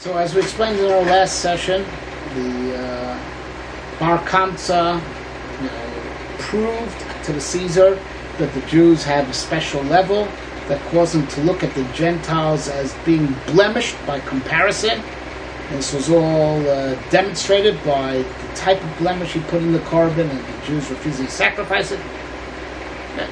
So as we explained in our last session, the Bar Kamsa proved to the Caesar that the Jews have a special level that caused him to look at the Gentiles as being blemished by comparison. And this was all demonstrated by the type of blemish he put in the korban and the Jews refusing to sacrifice it. Okay.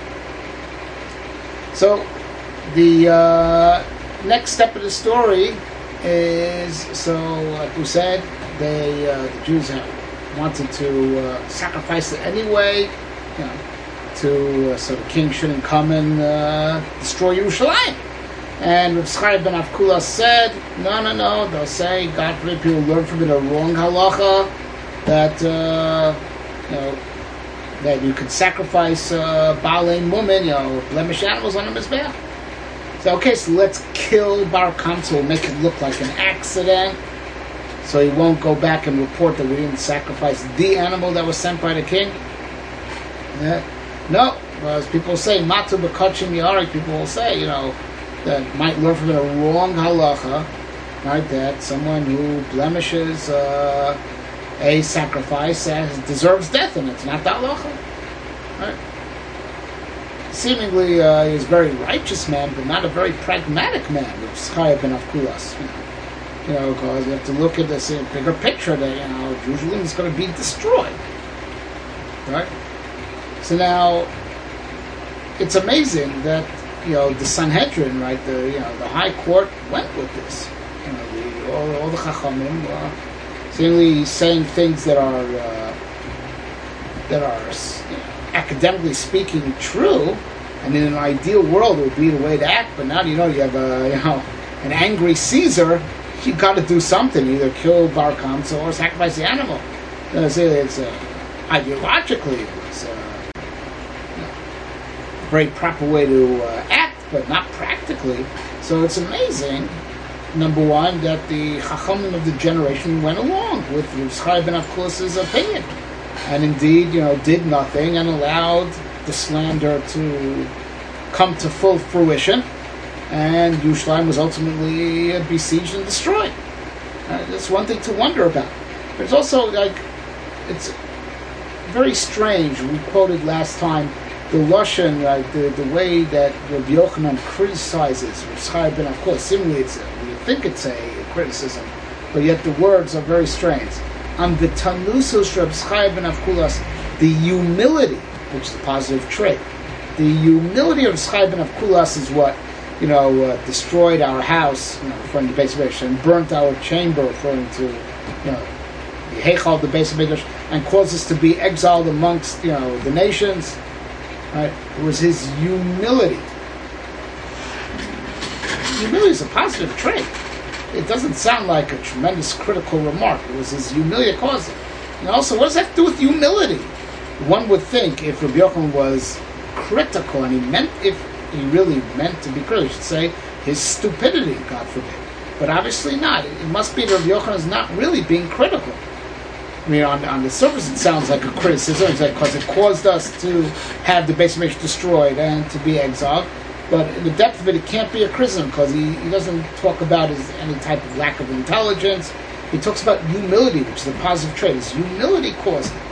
So the next step of the story is, so like we said, the Jews wanted to sacrifice it anyway, so the king shouldn't come and destroy Yerushalayim. And Rav Chaim ben Avkula said, no, they'll say, God forbid people learn from it a wrong halacha, that that you could sacrifice Baalei woman, blemish animals on a mizbeach. So okay, so let's kill Bar Kamsa, we'll make it look like an accident, so he won't go back and report that we didn't sacrifice the animal that was sent by the king. No, as people say, Matu b'kachim yari, people will say, that might learn from it a wrong halacha, right? That someone who blemishes a sacrifice deserves death, and it's not that halacha, right? Seemingly, he was a very righteous man, but not a very pragmatic man. Rav Chaim ben Avkulas, because you have to look at this bigger picture that Jerusalem is going to be destroyed, right? So now, it's amazing that the Sanhedrin, right, the High Court went with this. All the Chachamim seemingly saying things that are academically speaking true, and in an ideal world it would be the way to act. But now you have an angry Caesar. You got to do something, either kill Bar Kamsa or sacrifice the animal. It's ideologically it was a very proper way to act, but not practically. So it's amazing, number one, that the Chachamim of the generation went along with Rav Chaim ben Avkulas' opinion, and indeed, did nothing and allowed the slander to come to full fruition, and Yerushalayim was ultimately besieged and destroyed. That's one thing to wonder about. But it's also it's very strange. We quoted last time the Lashon, the way that Rabbi Yochanan criticizes Rav Chaim ben Avkulas. Seemingly, we think it's a criticism, but yet the words are very strange. On the Tanusos Rav Chaim ben Avkulas, the humility, which is a positive trait, the humility of Rav Chaim ben Avkulas is what destroyed our house, referring to the Beis Hamikdash, and burnt our chamber, referring to the Heichal of the Beis Hamikdash, and caused us to be exiled amongst the nations. Right? It was his humility. Humility is a positive trait. It doesn't sound like a tremendous critical remark. It was his humility that caused it. And also, what does that have to do with humility? One would think if Rabbi Yochanan was critical, and if he really meant to be critical, he should say his stupidity, God forbid. But obviously not. It must be that Rabbi Yochanan is not really being critical. I mean, on the surface it sounds like a criticism, because it caused us to have the Beis Hamikdash destroyed and to be exiled. But in the depth of it, it can't be a criticism, because he doesn't talk about any type of lack of intelligence. He talks about humility, which is a positive trait. His humility caused it.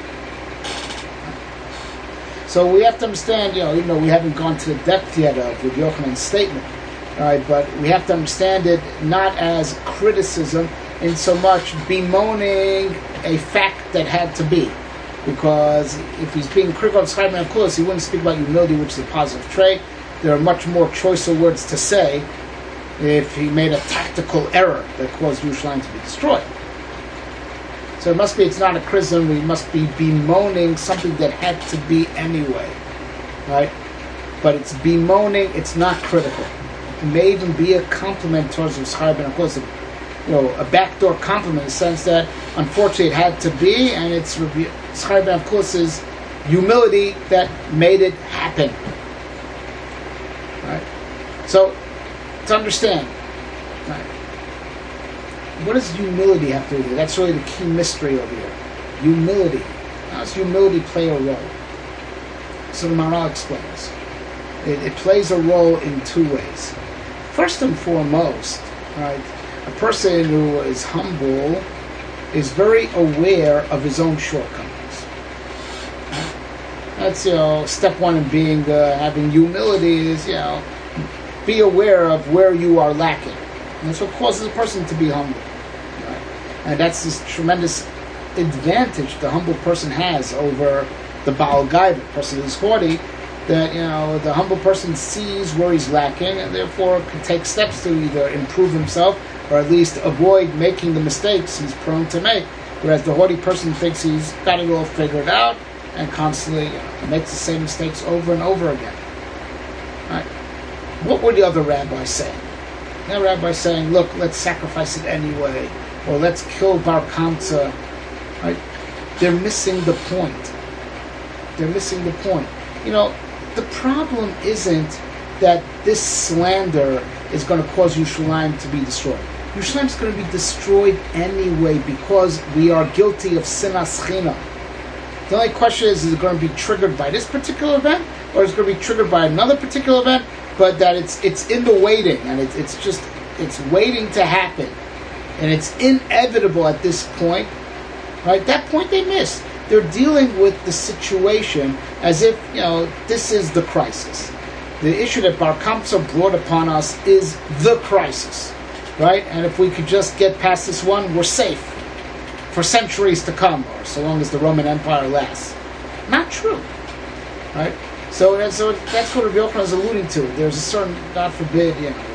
So we have to understand, even though we haven't gone to the depth yet of Rabbi Yochanan's statement, right, but we have to understand it not as criticism, in so much bemoaning a fact that had to be. Because if he's being critical of Chaim ben Avkulas, he wouldn't speak about humility, which is a positive trait. There are much more choicer words to say if he made a tactical error that caused Yerushalayim to be destroyed. So it's not a criticism, we must be bemoaning something that had to be anyway. Right? But it's bemoaning, it's not critical. It may even be a compliment towards Chaim ben Avkulas, a backdoor compliment, in the sense that unfortunately it had to be, and it's Chaim ben Avkulas' humility that made it happen. Right? So, to understand, right, what does humility have to do with it? That's really the key mystery over here. Humility. How does humility play a role? So the Maharal explains. It plays a role in two ways. First and foremost, right, A person who is humble is very aware of his own shortcomings. That's step one in being having humility is be aware of where you are lacking. And that's what causes a person to be humble. Right? And that's this tremendous advantage the humble person has over the Baal Gai, the person who's haughty, that the humble person sees where he's lacking and therefore can take steps to either improve himself or at least avoid making the mistakes he's prone to make. Whereas the haughty person thinks he's got it all figured out and constantly makes the same mistakes over and over again. Right? What were the other rabbis saying? The rabbis saying, look, let's sacrifice it anyway, or let's kill Bar Kamsa. Right? They're missing the point. They're missing the point. The problem isn't that this slander is going to cause Yerushalayim to be destroyed. Yerushalayim is going to be destroyed anyway because we are guilty of sinas chinam. The only question is it going to be triggered by this particular event, or is it going to be triggered by another particular event? But that it's in the waiting, and it's waiting to happen, and it's inevitable at this point. Right? That point they missed. They're dealing with the situation as if this is the crisis. The issue that Bar Kamsa brought upon us is the crisis, right? And if we could just get past this one, we're safe for centuries to come, or so long as the Roman Empire lasts. Not true, right? So that's what Rabbi Yochanan is alluding to. There's a certain, God forbid,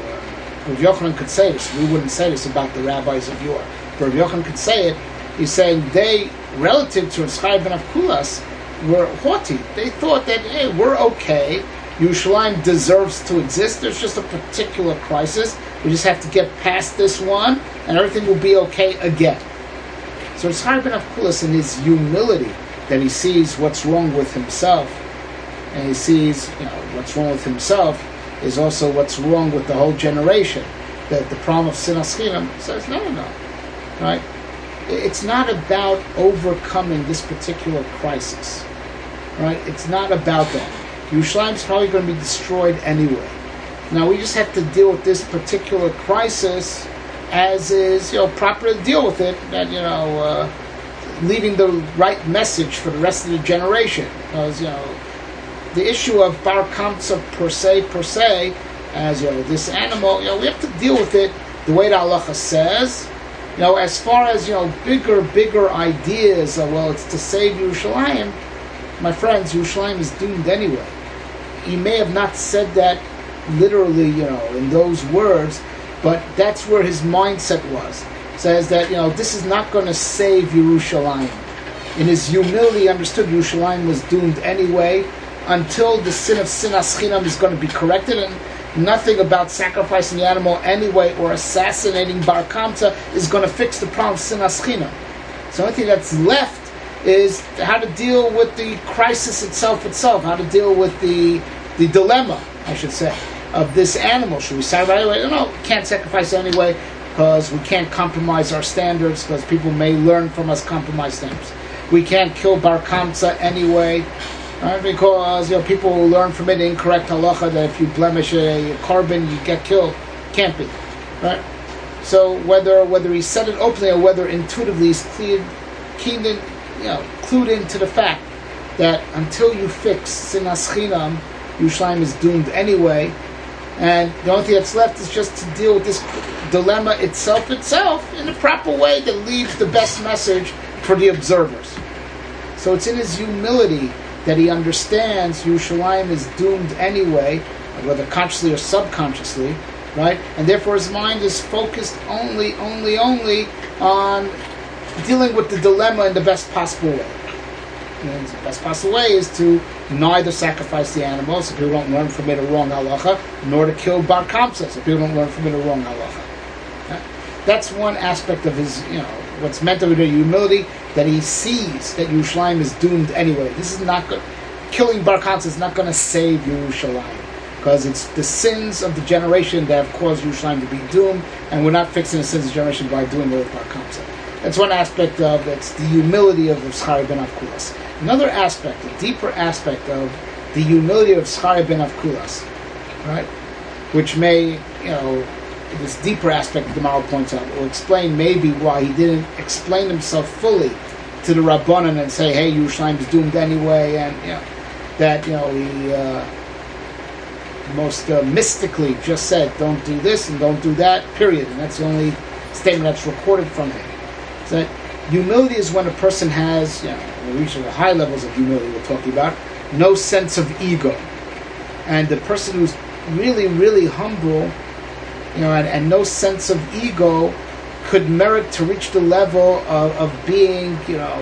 Rabbi Yochanan could say this. We wouldn't say this about the rabbis of yore. But Rabbi Yochanan could say it. He's saying they, relative to Tzchai ben Avkulas, were haughty. They thought that, hey, we're okay. Yerushalayim deserves to exist. There's just a particular crisis. We just have to get past this one, and everything will be okay again. So Tzchai ben Avkulas, in his humility, that he sees what's wrong with himself, and he sees, what's wrong with himself, is also what's wrong with the whole generation. That the problem of sinas chinam says, no, right? It's not about overcoming this particular crisis, right? It's not about that. Yerushalayim is probably going to be destroyed anyway. Now we just have to deal with this particular crisis as is, proper to deal with it. That leaving the right message for the rest of the generation, because the issue of Bar Kamsa per se, as this animal, we have to deal with it the way the halacha says. As far as bigger ideas, it's to save Yerushalayim. My friends, Yerushalayim is doomed anyway. He may have not said that literally, in those words, but that's where his mindset was. Says that this is not going to save Yerushalayim. In his humility, he understood Yerushalayim was doomed anyway, until the sin of sinas chinam is going to be corrected, and nothing about sacrificing the animal anyway or assassinating Bar Kamsa is going to fix the problem of sinas chinam. So the only thing that's left is how to deal with the crisis itself, how to deal with the dilemma, I should say, of this animal. Should we sacrifice anyway? No, we can't sacrifice anyway because we can't compromise our standards, because people may learn from us compromise standards. We can't kill Bar Kamsa anyway, right? Because people will learn from it incorrect halacha that if you blemish a carbon, you get killed. Can't be, right? So whether he said it openly or whether intuitively he's clued into the fact that until you fix sinas chinam, Yerushalayim is doomed anyway, and the only thing that's left is just to deal with this dilemma itself in the proper way that leaves the best message for the observers. So it's in his humility that he understands Yerushalayim is doomed anyway, whether consciously or subconsciously, right? And therefore his mind is focused only on dealing with the dilemma in the best possible way. And the best possible way is to neither sacrifice the animal, so people don't learn from it a wrong halacha, nor to kill Bar Kamsa, so people don't learn from it a wrong halacha. Okay? That's one aspect of his, what's meant of the humility, that he sees that Yerushalayim is doomed anyway. This is not good. Killing Bar Kamsa is not going to save Yerushalayim, because it's the sins of the generation that have caused Yerushalayim to be doomed, and we're not fixing the sins of the generation by doing it with Bar Kamsa. That's one aspect of it's the humility of Tzchai ben Avkulas. Another aspect, a deeper aspect of the humility of Tzchai ben Avkulas, right? Which may, this deeper aspect the Maharal points out, will explain maybe why he didn't explain himself fully to the Rabbanan and say, hey, Yerushalayim is doomed anyway, and that he most mystically just said, don't do this and don't do that, period. And that's the only statement that's recorded from him. So that humility is when a person has, reaching the high levels of humility we're talking about, no sense of ego. And the person who's really, really humble, and no sense of ego could merit to reach the level of being,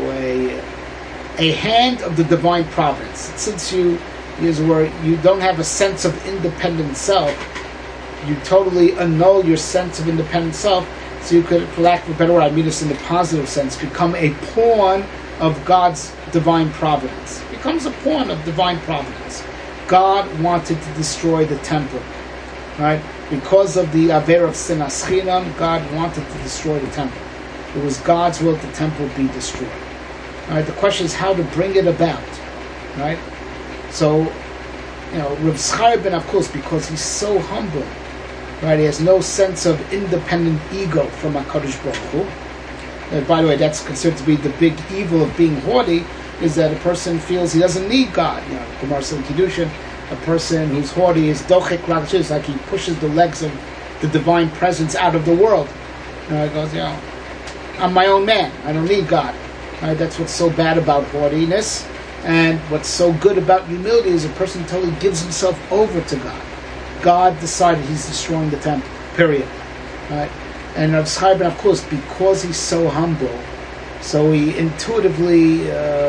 a hand of the divine providence. Since you don't have a sense of independent self, you totally annul your sense of independent self, so you could, for lack of a better word, I mean this in the positive sense, become a pawn of God's divine providence. Becomes a pawn of divine providence. God wanted to destroy the temple, right? Because of the Aver of Sinas Chinam, God wanted to destroy the temple. It was God's will that the temple be destroyed. Right? The question is how to bring it about, right? So, Rav Zachariah ben Avkulis, because he's so humble, right? He has no sense of independent ego from HaKadosh Baruch Hu. And by the way, that's considered to be the big evil of being haughty, is that a person feels he doesn't need God. Gemara says in Kiddushin, a person who's haughty is dochek lagshis, like he pushes the legs of the divine presence out of the world. He goes, I'm my own man. I don't need God. Right? That's what's so bad about haughtiness. And what's so good about humility is a person totally gives himself over to God. God decided he's destroying the temple, period. Right? And Rav Zachariah ben Avkulis, because he's so humble, so he intuitively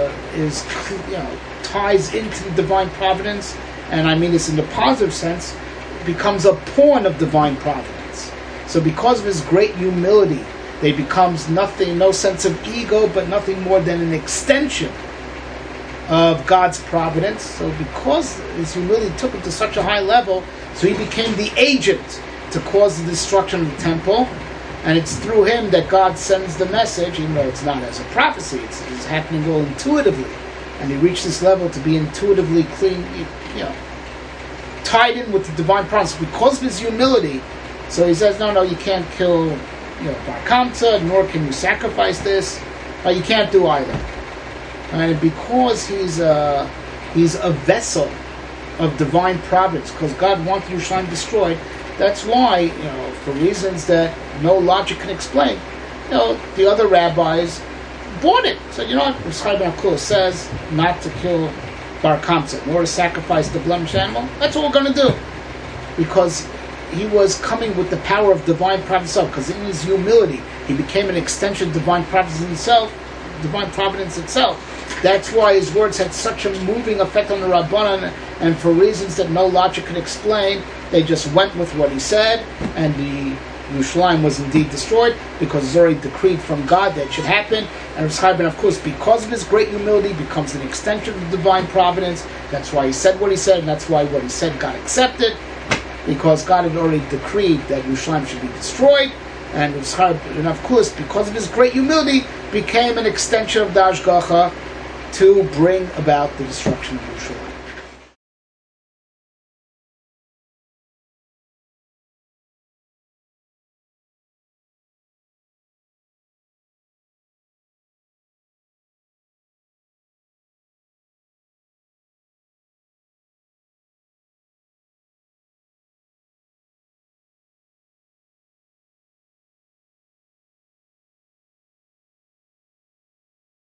ties into the divine providence, and I mean this in the positive sense, becomes a pawn of divine providence. So because of his great humility, they becomes nothing, no sense of ego, but nothing more than an extension of God's providence. So because his humility took him to such a high level, so he became the agent to cause the destruction of the temple, and it's through him that God sends the message, even though it's not as a prophecy, it's happening all intuitively. And he reached this level to be intuitively clean, tied in with the divine promise because of his humility. So he says, no, you can't kill Bar Kamsa, nor can you sacrifice this. You can't do either. And because he's a vessel of divine providence, because God wanted Yerushalayim destroyed, that's why, for reasons that no logic can explain, the other rabbis bought it. So what Rav Zachariah ben Avkulis says, not to kill Bar Kamsa, nor to sacrifice the blemished animal. That's what we're going to do. Because he was coming with the power of divine providence itself, because in his humility, he became an extension of divine providence itself. That's why his words had such a moving effect on the Rabbanan, and for reasons that no logic could explain, they just went with what he said, and the Yerushalayim was indeed destroyed, because it's already decreed from God that it should happen. And Rav Zachariah ben Avkulis, because of his great humility, becomes an extension of the divine providence. That's why he said what he said, and that's why what he said got accepted, because God had already decreed that Yerushalayim should be destroyed. And Rav Zachariah ben Avkulis, because of his great humility, became an extension of the Hashgacha to bring about the destruction of Yerushalayim.